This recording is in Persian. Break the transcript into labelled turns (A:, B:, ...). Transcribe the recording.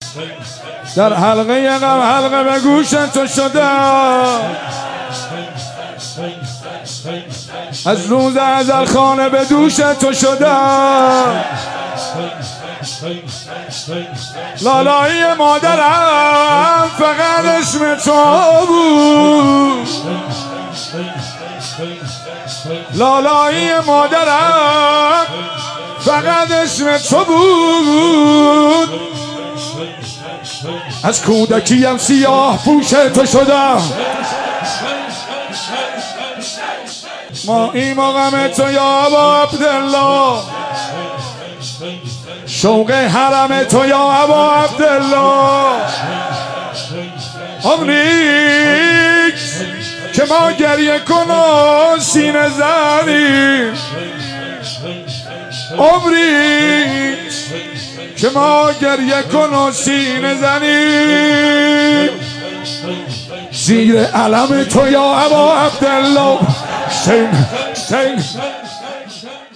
A: در حلقه غم حلقه به گوش تو شدم، از روز ازل خانه به دوش تو شدم. لالایی مادرم فقط اسم تو بود، لالایی مادرم فقط اسم تو بود. از کودکیم سیاه پوش تو شدم، ما این غم تو یا ابا عبدالله، شوق حرم تو یا ابا عبدالله. عمری که ما گریه کن و سینه زنیم، عمری که ما گریه کن و سینه زنیم. زیر علم تو یا ابا عبدالله.